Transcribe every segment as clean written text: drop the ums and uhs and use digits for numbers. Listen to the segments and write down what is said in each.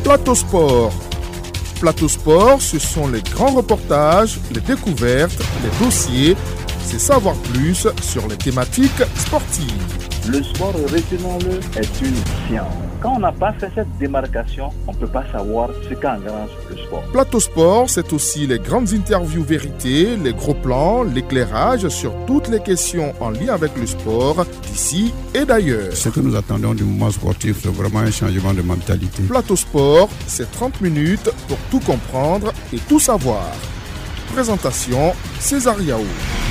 Plateau Sport. Plateau Sport, ce sont les grands reportages, les découvertes, les dossiers, c'est savoir plus sur les thématiques sportives. Le sport, retenons-le, est une science. Quand on n'a pas fait cette démarcation, on ne peut pas savoir ce qu'engrange le sport. Plateau Sport, c'est aussi les grandes interviews vérités, les gros plans, l'éclairage sur toutes les questions en lien avec le sport, d'ici et d'ailleurs. Ce que nous attendons du mouvement sportif, c'est vraiment un changement de mentalité. Plateau Sport, c'est 30 minutes pour tout comprendre et tout savoir. Présentation, César Yao.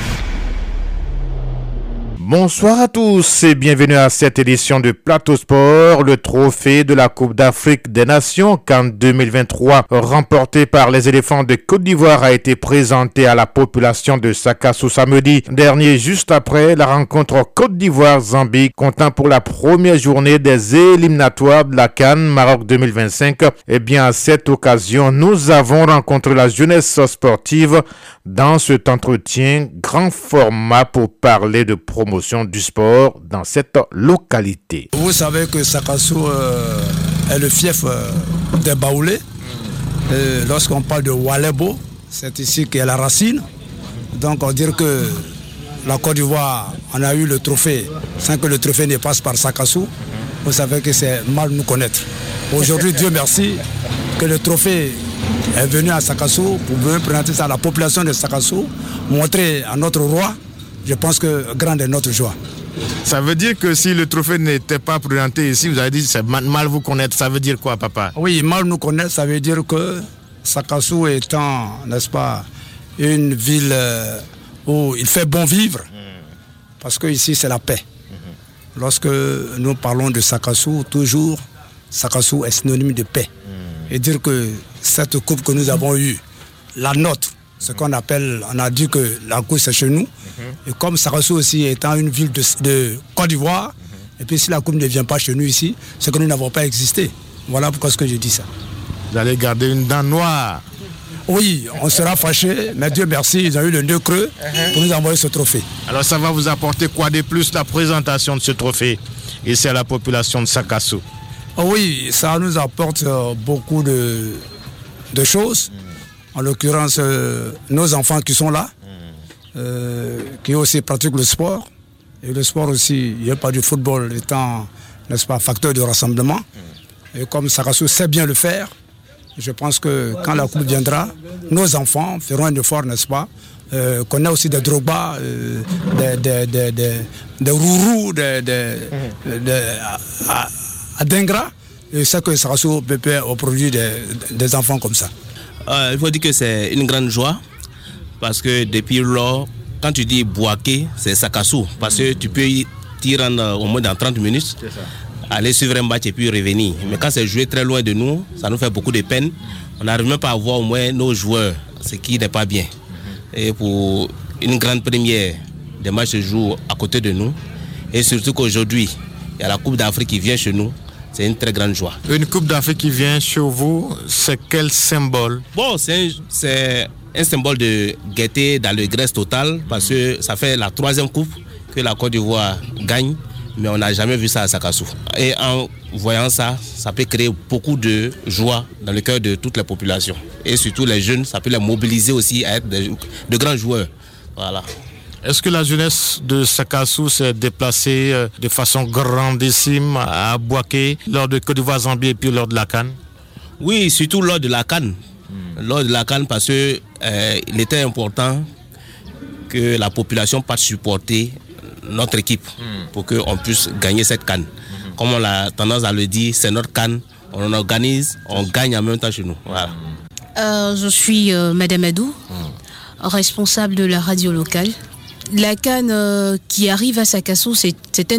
Bonsoir à tous et bienvenue à cette édition de Plateau Sport, le trophée de la Coupe d'Afrique des Nations CAN 2023 remporté par les éléphants de Côte d'Ivoire a été présenté à la population de Sakassou samedi dernier, juste après la rencontre Côte d'Ivoire-Zambie, comptant pour la première journée des éliminatoires de la CAN Maroc 2025. Et bien à cette occasion, nous avons rencontré la jeunesse sportive dans cet entretien grand format pour parler de promotion du sport dans cette localité. Vous savez que Sakassou est le fief des Baoulés. Lorsqu'on parle de Walebo, c'est ici qu'est la racine. Donc on dirait que la Côte d'Ivoire, on a eu le trophée sans que le trophée ne passe par Sakassou. Vous savez que c'est mal nous connaître. Aujourd'hui, Dieu merci que le trophée est venu à Sakassou pour venir présenter ça à la population de Sakassou, montrer à notre roi. Je pense que grande est notre joie. Ça veut dire que si le trophée n'était pas présenté ici, vous avez dit c'est mal vous connaître. Ça veut dire quoi, papa? Oui, mal nous connaître, ça veut dire que Sakassou étant, n'est-ce pas, une ville où il fait bon vivre, parce que ici c'est la paix. Lorsque nous parlons de Sakassou, toujours Sakassou est synonyme de paix. Et dire que cette coupe que nous avons eue, la nôtre, ce qu'on appelle, on a dit que la coupe c'est chez nous. Et comme Sakassou aussi étant une ville de Côte d'Ivoire, et puis si la coupe ne vient pas chez nous ici, c'est que nous n'avons pas existé. Voilà pourquoi je dis ça. Vous allez garder une dent noire. Oui, on sera fâchés, mais Dieu merci, ils ont eu le nœud creux pour nous envoyer ce trophée. Alors ça va vous apporter quoi de plus, la présentation de ce trophée ici à la population de Sakassou? Oui, ça nous apporte beaucoup de choses. En l'occurrence, nos enfants qui sont là, qui aussi pratiquent le sport. Et le sport aussi, il n'y a pas du football étant, n'est-ce pas, facteur de rassemblement. Et comme Sakassou sait bien le faire, je pense que quand la coupe viendra, nos enfants feront un effort, n'est-ce pas, qu'on a aussi des Drogba, des Rourou, à Dengra. Et c'est que Sakassou peut au produit des enfants comme ça. Il faut dire que c'est une grande joie parce que depuis lors, quand tu dis Bouaké, c'est Sakassou parce que tu peux t'y rendre au moins dans 30 minutes, aller suivre un match et puis revenir. Mais quand c'est joué très loin de nous, ça nous fait beaucoup de peine. On n'arrive même pas à voir au moins nos joueurs, ce qui n'est pas bien. Et pour une grande première, des matchs se jouent à côté de nous. Et surtout qu'aujourd'hui, il y a la Coupe d'Afrique qui vient chez nous. C'est une très grande joie. Une Coupe d'Afrique qui vient chez vous, c'est quel symbole? Bon, c'est un symbole de gaieté, d'allégresse totale, parce que ça fait la 3e coupe que la Côte d'Ivoire gagne, mais on n'a jamais vu ça à Sakassou. Et en voyant ça, ça peut créer beaucoup de joie dans le cœur de toute la population. Et surtout les jeunes, ça peut les mobiliser aussi à être de grands joueurs. Voilà. Est-ce que la jeunesse de Sakassou s'est déplacée de façon grandissime à Bouaké lors de Côte d'Ivoire-Zambie et puis lors de la CAN? Oui, surtout lors de la CAN. Lors de la CAN parce qu'il était important que la population passe supporter notre équipe pour qu'on puisse gagner cette CAN. Comme on a tendance à le dire, c'est notre CAN. On organise, on gagne en même temps chez nous. Voilà. Je suis Madame Adou, responsable de la radio locale. La CAN qui arrive à Sakassou, c'est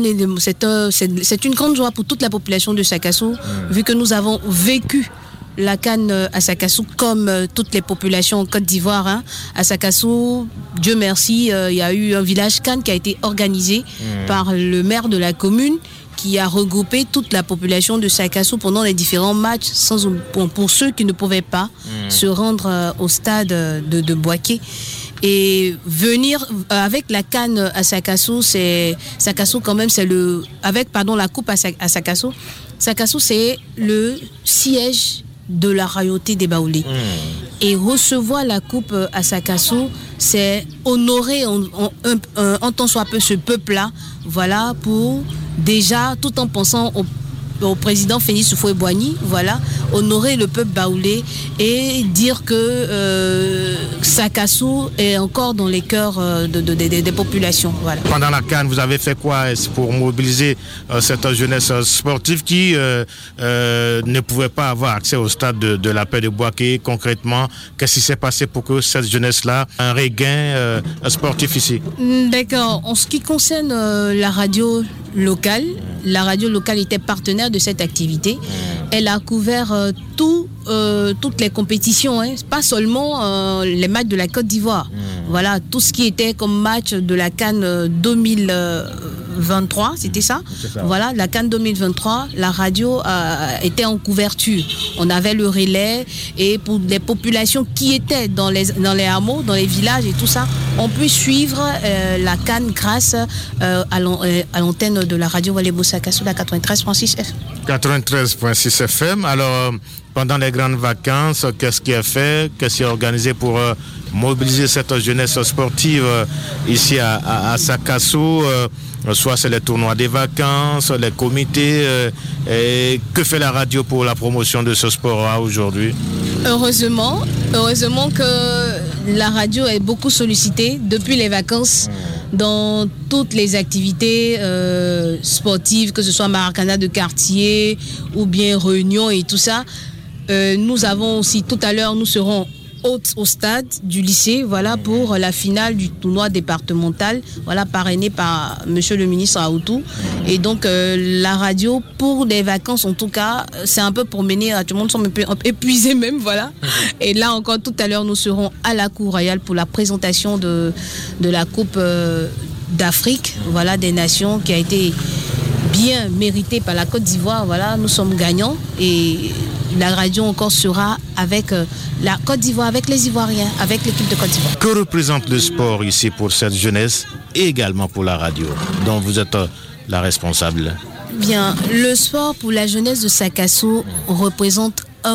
une grande joie pour toute la population de Sakassou, vu que nous avons vécu la CAN à Sakassou comme toutes les populations en Côte d'Ivoire. À Sakassou, Dieu merci, il y a eu un village CAN qui a été organisé par le maire de la commune, qui a regroupé toute la population de Sakassou pendant les différents matchs, pour ceux qui ne pouvaient pas se rendre au stade de Bouaké. Et venir avec la CAN à Sakassou, Sakassou quand même, la coupe à Sakassou, Sakassou, c'est le siège de la royauté des Baoulés. Et recevoir la coupe à Sakassou, c'est honorer en tant soit peu ce peuple-là, voilà, pour déjà, tout en pensant au président Félix Houphouët-Boigny, voilà, honorer le peuple baoulé et dire que Sakassou est encore dans les cœurs des populations. Voilà. Pendant la CAN, vous avez fait quoi pour mobiliser cette jeunesse sportive qui ne pouvait pas avoir accès au stade de la paix de Bouaké? Concrètement, qu'est-ce qui s'est passé pour que cette jeunesse-là ait un regain sportif ici? D'accord. En ce qui concerne la radio locale était partenaire de cette activité. Elle a couvert toutes les compétitions, hein. Pas seulement les matchs de la Côte d'Ivoire. Voilà, tout ce qui était comme match de la CAN 2023, c'était ça. Voilà, la CAN 2023, la radio était en couverture. On avait le relais et pour les populations qui étaient dans les hameaux, dans les villages et tout ça, on peut suivre la CAN grâce à l'antenne de la radio Walebo Sakassou, la 93.6 FM. 93.6 FM. Alors, pendant les grandes vacances, qu'est-ce qui est fait? Qu'est-ce qui est organisé pour mobiliser cette jeunesse sportive ici à Sakassou? Soit c'est les tournois des vacances, les comités. Et que fait la radio pour la promotion de ce sport aujourd'hui? Heureusement que la radio est beaucoup sollicitée depuis les vacances dans toutes les activités sportives, que ce soit Maracana de quartier ou bien réunion et tout ça. Nous avons aussi, tout à l'heure, nous serons au stade du lycée, voilà, pour la finale du tournoi départemental, voilà, parrainé par monsieur le ministre Aoutou. Et donc la radio pour les vacances, en tout cas, c'est un peu pour mener, tout le monde semble un peu épuisé même, voilà. Et là encore, tout à l'heure, nous serons à la Cour royale pour la présentation de la Coupe d'Afrique, voilà, des nations, qui a été bien méritée par la Côte d'Ivoire. Voilà, nous sommes gagnants et la radio encore sera avec la Côte d'Ivoire, avec les Ivoiriens, avec l'équipe de Côte d'Ivoire. Que représente le sport ici pour cette jeunesse et également pour la radio, dont vous êtes la responsable? Bien, le sport pour la jeunesse de Sakassou représente un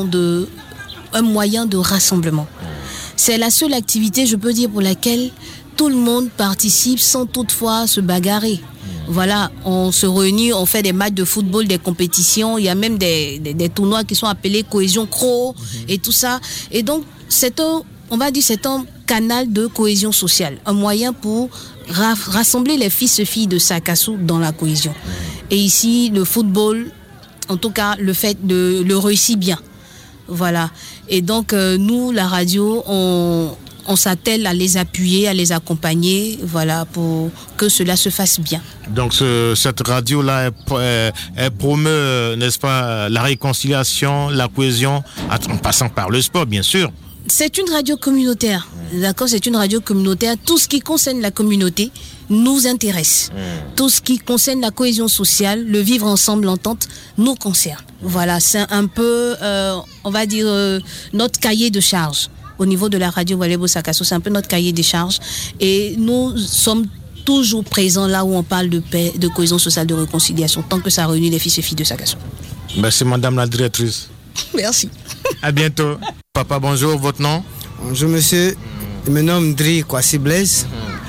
moyen de rassemblement. C'est la seule activité, je peux dire, pour laquelle tout le monde participe sans toutefois se bagarrer. Voilà, on se réunit, on fait des matchs de football, des compétitions, il y a même des tournois qui sont appelés cohésion CRO et tout ça. Et donc, c'est un canal de cohésion sociale, un moyen pour rassembler les fils et filles de Sakassou dans la cohésion. Et ici, le football, en tout cas, le réussit bien. Voilà. Et donc, nous, la radio, on s'attelle à les appuyer, à les accompagner, voilà, pour que cela se fasse bien. Donc cette radio-là, elle promeut, n'est-ce pas, la réconciliation, la cohésion, en passant par le sport, bien sûr. C'est une radio communautaire, d'accord, c'est une radio communautaire. Tout ce qui concerne la communauté nous intéresse. Tout ce qui concerne la cohésion sociale, le vivre ensemble, l'entente, nous concerne. Voilà, c'est un peu, on va dire, notre cahier de charge. Au niveau de la radio Walebo Sakassou, c'est un peu notre cahier des charges. Et nous sommes toujours présents là où on parle de paix, de cohésion sociale, de réconciliation, tant que ça réunit les fils et filles de Sakassou. Merci madame la directrice. Merci. À bientôt. Papa, bonjour, votre nom? Bonjour monsieur, je me nomme Dri Kwasi Blaise.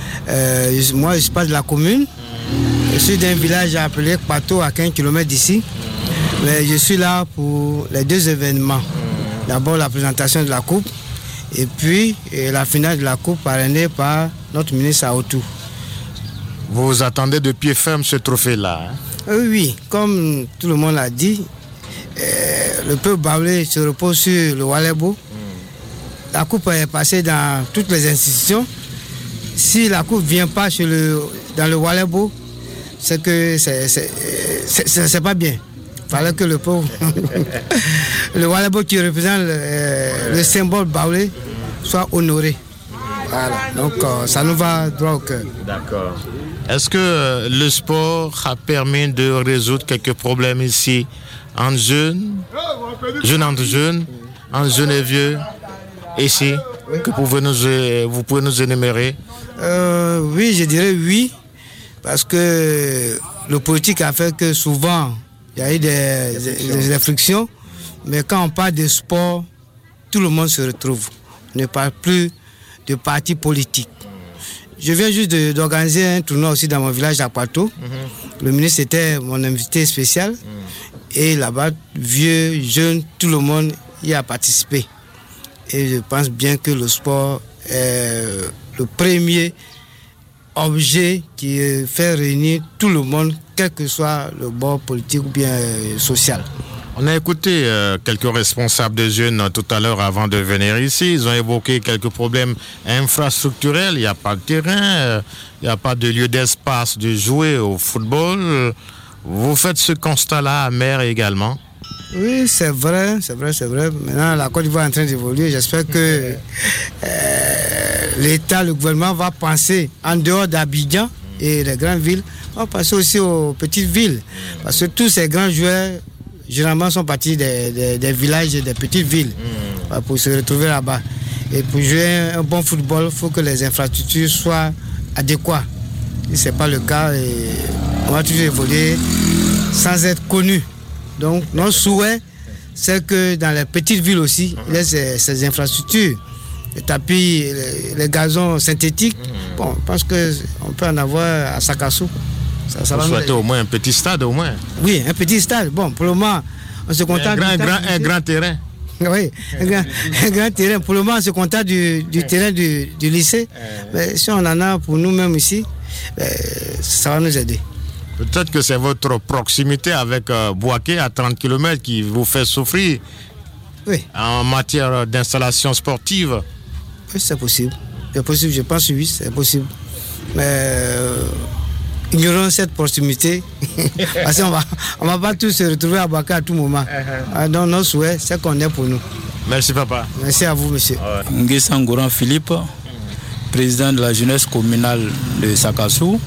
Moi je suis pas de la commune. Je suis d'un village appelé Kwato à 15 km d'ici. Mais je suis là pour les deux événements. D'abord la présentation de la coupe. Et puis la finale de la coupe parrainée par notre ministre Aoutou. Vous attendez de pied ferme ce trophée-là, hein? Oui, comme tout le monde l'a dit, le peuple baoulé se repose sur le Walebo. La coupe est passée dans toutes les institutions. Si la coupe ne vient pas dans le Walebo, c'est que c'est pas bien. Il fallait que le peuple, le Walebo qui représente le symbole baoulé, soit honoré. Voilà, donc ça nous va droit au cœur. D'accord. Est-ce que le sport a permis de résoudre quelques problèmes ici, en jeunes entre jeunes, en jeunes et vieux, ici, que vous pouvez nous énumérer? Oui, je dirais oui, parce que le politique a fait que souvent, il y a eu des frictions. Mais quand on parle de sport, tout le monde se retrouve. On ne parle plus de partis politiques. Je viens juste d'organiser un tournoi aussi dans mon village à Poitou. Le ministre était mon invité spécial. Et là-bas, vieux, jeunes, tout le monde y a participé. Et je pense bien que le sport est le premier objet qui fait réunir tout le monde, quel que soit le bord politique ou bien social. On a écouté quelques responsables de jeunes tout à l'heure avant de venir ici. Ils ont évoqué quelques problèmes infrastructurels. Il n'y a pas de terrain, il n'y a pas de lieu d'espace de jouer au football. Vous faites ce constat-là amer également? Oui, c'est vrai. Maintenant, la Côte d'Ivoire est en train d'évoluer. J'espère que l'État, le gouvernement va penser en dehors d'Abidjan et des grandes villes, va passer aussi aux petites villes. Parce que tous ces grands joueurs, généralement, sont partis des villages et des petites villes pour se retrouver là-bas. Et pour jouer un bon football, il faut que les infrastructures soient adéquates. Si ce n'est pas le cas, on va toujours évoluer sans être connu. Donc, notre souhait, c'est que dans les petites villes aussi, il y a ces infrastructures, les tapis, les gazons synthétiques. Bon, parce qu'on peut en avoir à Sakassou. Vous souhaitez au moins un petit stade, au moins? Oui, un petit stade. Bon, pour le moment, on se contente un grand terrain. Oui, un grand terrain. Pour le moment, on se contente du terrain du lycée. Mais si on en a pour nous-mêmes ici, ça va nous aider. Peut-être que c'est votre proximité avec Bouaké à 30 km qui vous fait souffrir en matière d'installation sportive. Oui, c'est possible. C'est possible, je pense oui, c'est possible. Mais ignorons cette proximité. Parce qu'on va pas tous se retrouver à Bouaké à tout moment. Donc notre souhait, c'est qu'on est pour nous. Merci papa. Merci à vous, monsieur. Nguessan Goran Philippe, président de la jeunesse communale de Sakassou.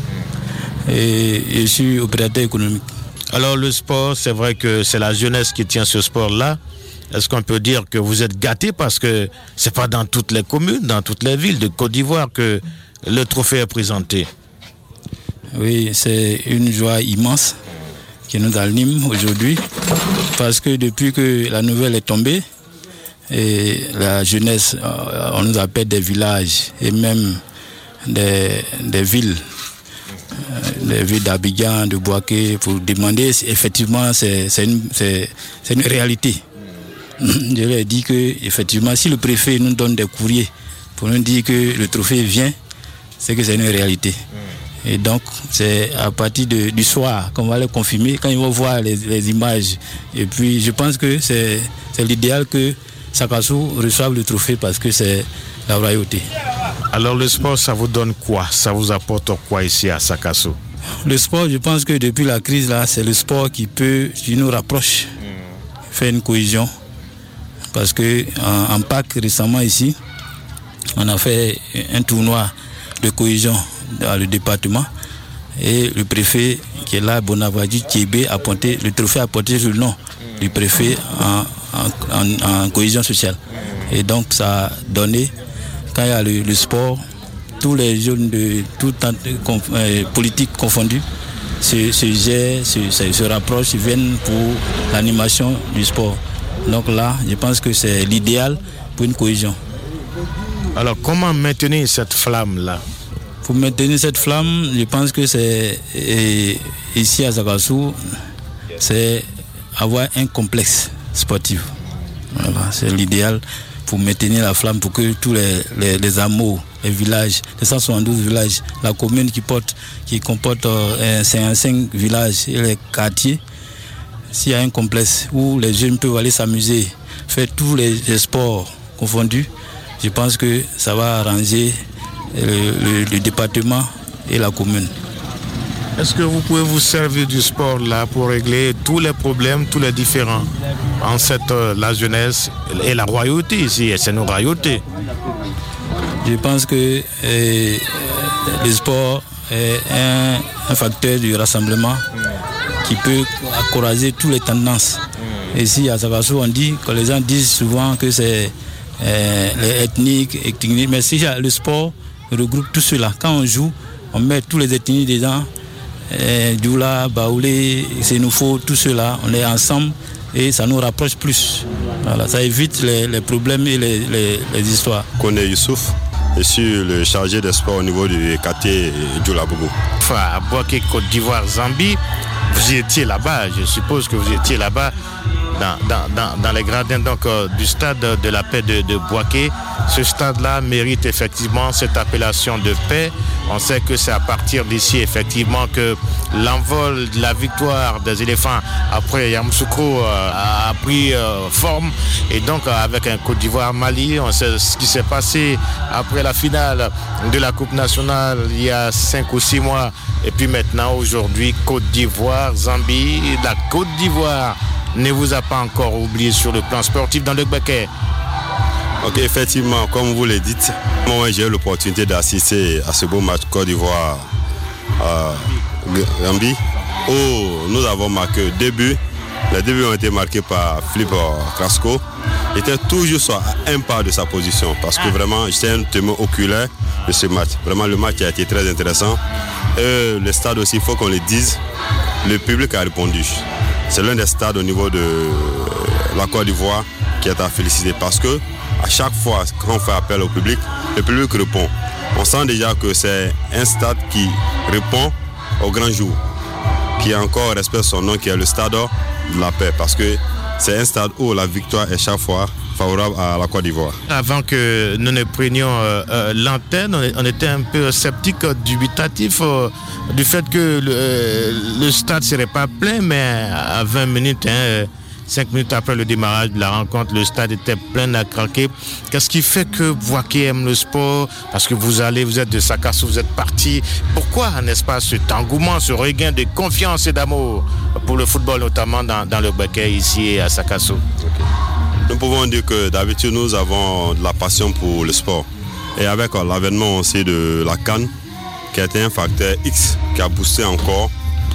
Et je suis opérateur économique. Alors le sport, c'est vrai que c'est la jeunesse qui tient ce sport-là. Est-ce qu'on peut dire que vous êtes gâtés parce que c'est pas dans toutes les communes, dans toutes les villes de Côte d'Ivoire que le trophée est présenté? Oui, c'est une joie immense qui nous anime aujourd'hui parce que depuis que la nouvelle est tombée, et la jeunesse, on nous appelle des villages et même des villes. Les villes d'Abidjan, de Bouaké, pour demander si effectivement c'est une réalité. Je leur ai dit que effectivement, si le préfet nous donne des courriers pour nous dire que le trophée vient, c'est que c'est une réalité. Et donc c'est à partir du soir qu'on va les confirmer quand ils vont voir les images. Et puis je pense que c'est l'idéal que Sakassou reçoive le trophée parce que c'est la royauté. Alors le sport, ça vous donne quoi? Ça vous apporte quoi ici à Sakassou? Le sport, je pense que depuis la crise là, c'est le sport qui nous rapproche, fait une cohésion. Parce que en Pâques récemment ici, on a fait un tournoi de cohésion dans le département et le préfet qui est là, Bonavadi Thiébé, a porté le trophée, a porté le nom du préfet en cohésion sociale. Et donc ça a donné, quand il y a le sport, tous les jeunes de toute politique confondue se rapprochent, viennent pour l'animation du sport. Donc là, je pense que c'est l'idéal pour une cohésion. Alors comment maintenir cette flamme-là? Pour maintenir cette flamme, je pense que c'est ici à Sakassou, c'est avoir un complexe sportif. Voilà, c'est l'idéal pour maintenir la flamme, pour que tous les hameaux, les villages, les 172 villages, la commune qui comporte 55 villages et les quartiers, s'il y a un complexe où les jeunes peuvent aller s'amuser, faire tous les sports confondus, je pense que ça va arranger le département et la commune. Est-ce que vous pouvez vous servir du sport là pour régler tous les problèmes, tous les différends entre la jeunesse et la royauté ici, c'est nos royautés? Je pense que le sport est un facteur du rassemblement qui peut encourager toutes les tendances. Ici à Sakassou, on dit que les gens disent souvent que c'est les ethniques, mais si le sport regroupe tout cela. Quand on joue, on met tous les ethnies dedans. Djoula, Baoulé, Sénoufo, tout cela, on est ensemble et ça nous rapproche plus. Voilà, ça évite les problèmes et les histoires. Je connais Youssouf, je suis le chargé des sports au niveau du quartier Djoula Bougou. À Boaké, Côte d'Ivoire, Zambie, vous étiez là-bas, je suppose que vous étiez là-bas dans les gradins donc, du stade de la paix de Boaké. Ce stade-là mérite effectivement cette appellation de paix. On sait que c'est à partir d'ici effectivement que l'envol de la victoire des éléphants après Yamoussoukro a pris forme. Et donc avec un Côte d'Ivoire-Mali, on sait ce qui s'est passé après la finale de la Coupe nationale il y a 5 ou 6 mois. Et puis maintenant, aujourd'hui, Côte d'Ivoire, Zambie, la Côte d'Ivoire ne vous a pas encore oublié sur le plan sportif dans le Boaké. Ok, effectivement, comme vous le dites, moi j'ai eu l'opportunité d'assister à ce beau match Côte d'Ivoire Gambie où nous avons marqué 2 buts. Les 2 buts ont été marqués par Philippe Crasco. Il était toujours à un pas de sa position parce que vraiment j'étais un témoin oculaire de ce match. Vraiment le match a été très intéressant. Et le stade aussi, il faut qu'on le dise, le public a répondu. C'est l'un des stades au niveau de la Côte d'Ivoire qui est à féliciter parce que à chaque fois quand on fait appel au public, le public répond. On sent déjà que c'est un stade qui répond au grand jour, qui encore respecte son nom, qui est le stade de la paix, parce que c'est un stade où la victoire est chaque fois favorable à la Côte d'Ivoire. Avant que nous ne prenions l'antenne, on était un peu sceptique, dubitatif du fait que le stade ne serait pas plein, mais à 20 minutes, 5 minutes après le démarrage de la rencontre, le stade était plein à craquer. Qu'est-ce qui fait que Boaké aime le sport? Parce que vous êtes de Sakassou, vous êtes parti. Pourquoi, n'est-ce pas, cet engouement, ce regain de confiance et d'amour pour le football, notamment dans le Boaké, ici à Sakassou? Nous pouvons dire que d'habitude, nous avons de la passion pour le sport. Et avec l'avènement aussi de la CAN, qui a été un facteur X, qui a boosté encore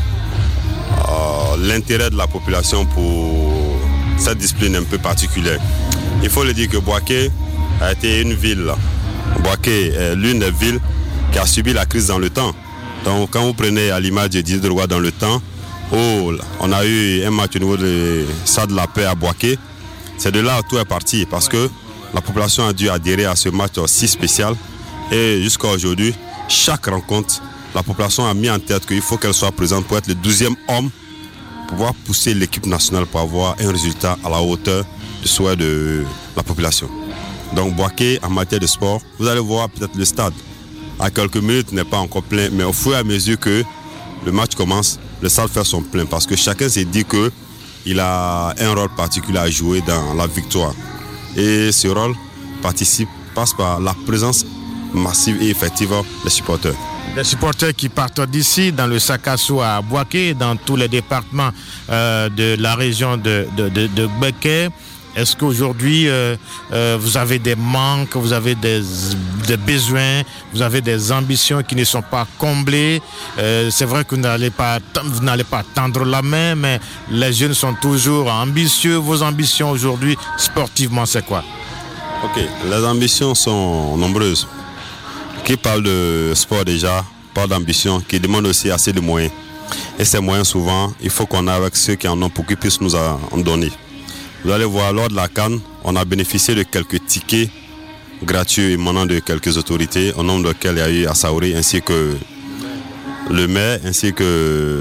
l'intérêt de la population pour cette discipline un peu particulière. Il faut le dire que Boaké a été une ville. Boaké est l'une des villes qui a subi la crise dans le temps. Donc quand vous prenez à l'image de Didier Drogba dans le temps, on a eu un match au niveau de Stade de la Paix à Boaké. C'est de là où tout est parti parce que la population a dû adhérer à ce match si spécial. Et jusqu'à aujourd'hui, chaque rencontre, la population a mis en tête qu'il faut qu'elle soit présente pour être le 12e homme, pour pouvoir pousser l'équipe nationale pour avoir un résultat à la hauteur du souhait de la population. Donc Boaké, en matière de sport, vous allez voir peut-être le stade. À quelques minutes, n'est pas encore plein, mais au fur et à mesure que le match commence, le stade fait son plein parce que chacun s'est dit qu'il a un rôle particulier à jouer dans la victoire. Et ce rôle passe par la présence massive et effective des supporters. Les supporters qui partent d'ici, dans le Sakassou à Boaké, dans tous les départements de la région de Boaké. Est-ce qu'aujourd'hui, vous avez des manques, vous avez des besoins, vous avez des ambitions qui ne sont pas comblées? C'est vrai que vous n'allez pas tendre la main, mais les jeunes sont toujours ambitieux. Vos ambitions aujourd'hui, sportivement, c'est quoi? Ok, les ambitions sont nombreuses. Qui parle de sport déjà, parle d'ambition, qui demande aussi assez de moyens. Et ces moyens, souvent, il faut qu'on ait avec ceux qui en ont pour qu'ils puissent nous en donner. Vous allez voir, lors de la CAN, on a bénéficié de quelques tickets gratuits émanant de quelques autorités, au nombre desquels il y a eu Assaouri, ainsi que le maire, ainsi que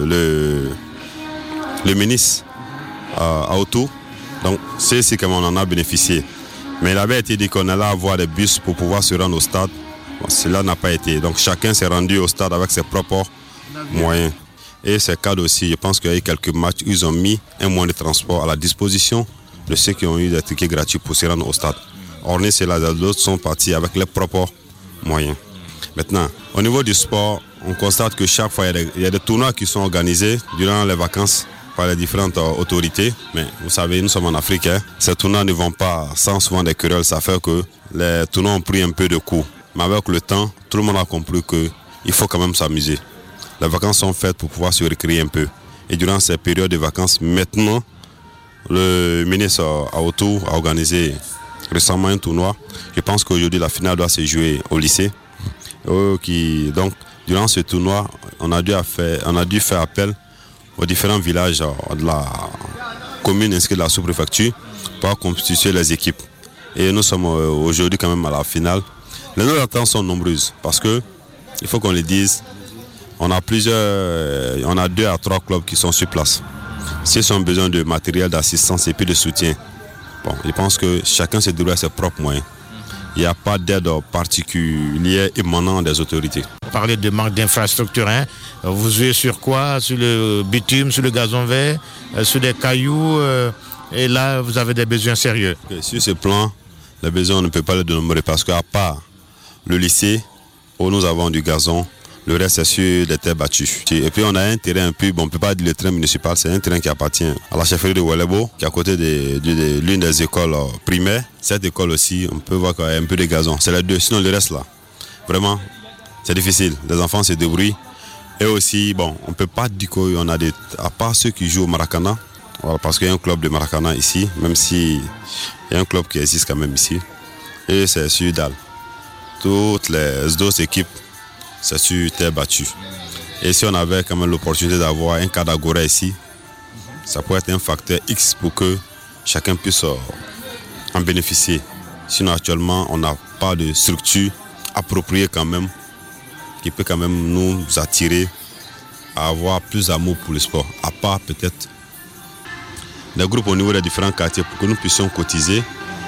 le ministre à Otou. Donc, c'est ici qu'on en a bénéficié. Mais il avait été dit qu'on allait avoir des bus pour pouvoir se rendre au stade. Bon, cela n'a pas été. Donc, chacun s'est rendu au stade avec ses propres moyens. Et ces cadres aussi, je pense qu'il y a eu quelques matchs où ils ont mis un moyen de transport à la disposition de ceux qui ont eu des tickets gratuits pour se rendre au stade. Hormis cela, d'autres sont partis avec leurs propres moyens. Maintenant, au niveau du sport, on constate que chaque fois, il y a des tournois qui sont organisés durant les vacances par les différentes autorités. Mais vous savez, nous sommes en Afrique. Ces tournois ne vont pas sans souvent des querelles. Ça fait que les tournois ont pris un peu de coups. Mais avec le temps, tout le monde a compris qu'il faut quand même s'amuser. Les vacances sont faites pour pouvoir se récréer un peu. Et durant ces périodes de vacances, maintenant, le ministre à Otou a organisé récemment un tournoi. Je pense qu'aujourd'hui, la finale doit se jouer au lycée. Donc, durant ce tournoi, on a dû faire appel aux différents villages de la commune ainsi que de la sous-préfecture pour constituer les équipes. Et nous sommes aujourd'hui quand même à la finale. Les attentes sont nombreuses parce que, il faut qu'on le dise, on a 2 à 3 clubs qui sont sur place. S'ils ont besoin de matériel d'assistance et puis de soutien, bon, je pense que chacun se débrouille à ses propres moyens. Il n'y a pas d'aide particulière émanant des autorités. Vous parlez de manque d'infrastructure, hein? Vous jouez sur quoi? Sur le bitume, sur le gazon vert, sur des cailloux, et là vous avez des besoins sérieux. Sur ce plan, les besoins on ne peut pas les dénombrer parce qu'à part le lycée où nous avons du gazon, le reste c'est sur des terres battues. Et puis on a un terrain un peu, on ne peut pas dire le terrain municipal, c'est un terrain qui appartient à la chefferie de Ouelebo, qui est à côté de l'une des écoles primaires. Cette école aussi, on peut voir qu'il y a un peu de gazon. C'est les deux, sinon le reste là, vraiment, c'est difficile. Les enfants se débrouillent. Et aussi, bon, on ne peut pas dire qu'on a à part ceux qui jouent au Maracana, voilà, parce qu'il y a un club de Maracana ici, même si il y a un club qui existe quand même ici. Et c'est sur Dal. Toutes les autres équipes, c'est sur terre battue. Et si on avait quand même l'opportunité d'avoir un cadre d'agora ici, ça pourrait être un facteur X pour que chacun puisse en bénéficier. Sinon actuellement, on n'a pas de structure appropriée quand même, qui peut quand même nous attirer à avoir plus d'amour pour le sport. À part peut-être des groupes au niveau des différents quartiers pour que nous puissions cotiser,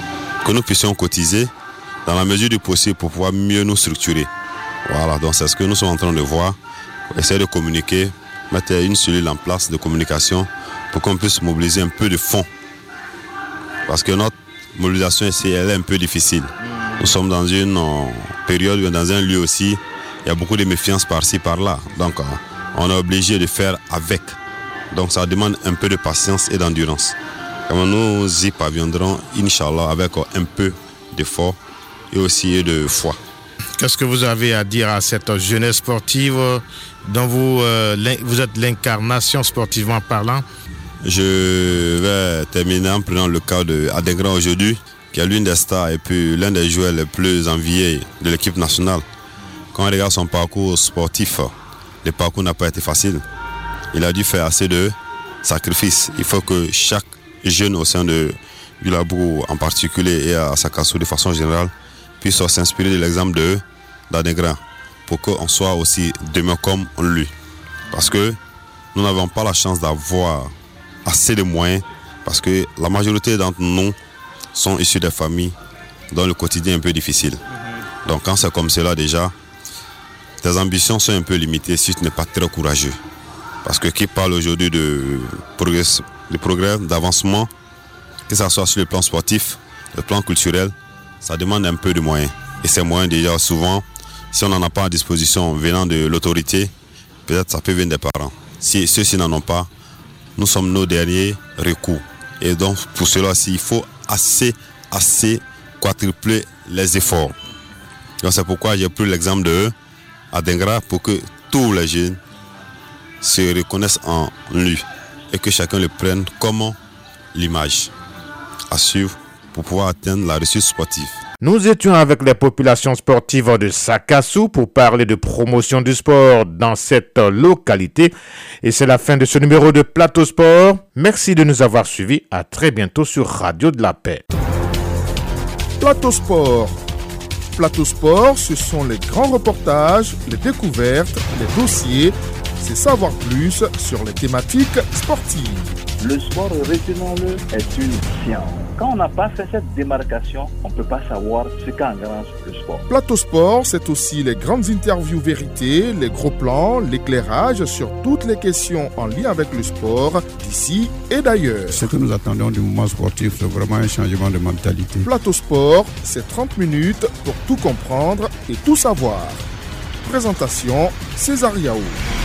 dans la mesure du possible pour pouvoir mieux nous structurer. Voilà, donc c'est ce que nous sommes en train de voir, essayer de communiquer, mettre une cellule en place de communication pour qu'on puisse mobiliser un peu de fonds. Parce que notre mobilisation ici, elle est un peu difficile. Nous sommes dans une période, dans un lieu aussi, il y a beaucoup de méfiance par-ci, par-là. Donc on est obligé de faire avec. Donc ça demande un peu de patience et d'endurance. Nous y parviendrons, Inch'Allah, avec un peu d'effort et aussi de foi. Qu'est-ce que vous avez à dire à cette jeunesse sportive dont vous êtes l'incarnation sportivement parlant? Je vais terminer en prenant le cas d'Adengra aujourd'hui, qui est l'une des stars et puis l'un des joueurs les plus enviés de l'équipe nationale. Quand on regarde son parcours sportif, le parcours n'a pas été facile. Il a dû faire assez de sacrifices. Il faut que chaque jeune au sein de Gulabou en particulier et à Sakassou de façon générale puisse s'inspirer de l'exemple d'Adengra pour qu'on soit aussi demain comme lui. Parce que nous n'avons pas la chance d'avoir assez de moyens parce que la majorité d'entre nous sont issus des familles dont le quotidien est un peu difficile. Donc quand c'est comme cela déjà, tes ambitions sont un peu limitées si tu n'es pas très courageux. Parce que qui parle aujourd'hui de progrès, d'avancement, que ce soit sur le plan sportif, le plan culturel, ça demande un peu de moyens. Et ces moyens déjà souvent, si on n'en a pas à disposition venant de l'autorité, peut-être ça peut venir des parents. Si ceux-ci n'en ont pas, nous sommes nos derniers recours. Et donc pour cela aussi, il faut assez quadrupler les efforts. Donc c'est pourquoi j'ai pris l'exemple de Adengra pour que tous les jeunes se reconnaissent en lui et que chacun le prenne comme l'image à suivre pour pouvoir atteindre la réussite sportive. Nous étions avec les populations sportives de Sakassou pour parler de promotion du sport dans cette localité. Et c'est la fin de ce numéro de Plateau Sport. Merci de nous avoir suivis. À très bientôt sur Radio de la Paix. Plateau Sport. Plateau Sport, ce sont les grands reportages, les découvertes, les dossiers, c'est savoir plus sur les thématiques sportives. Le sport, retenons-le, est une science. Quand on n'a pas fait cette démarcation, on ne peut pas savoir ce qu'engrange le sport. Plateau Sport, c'est aussi les grandes interviews vérités, les gros plans, l'éclairage sur toutes les questions en lien avec le sport, d'ici et d'ailleurs. Ce que nous attendons du mouvement sportif, c'est vraiment un changement de mentalité. Plateau Sport, c'est 30 minutes pour tout comprendre et tout savoir. Présentation, César Yao.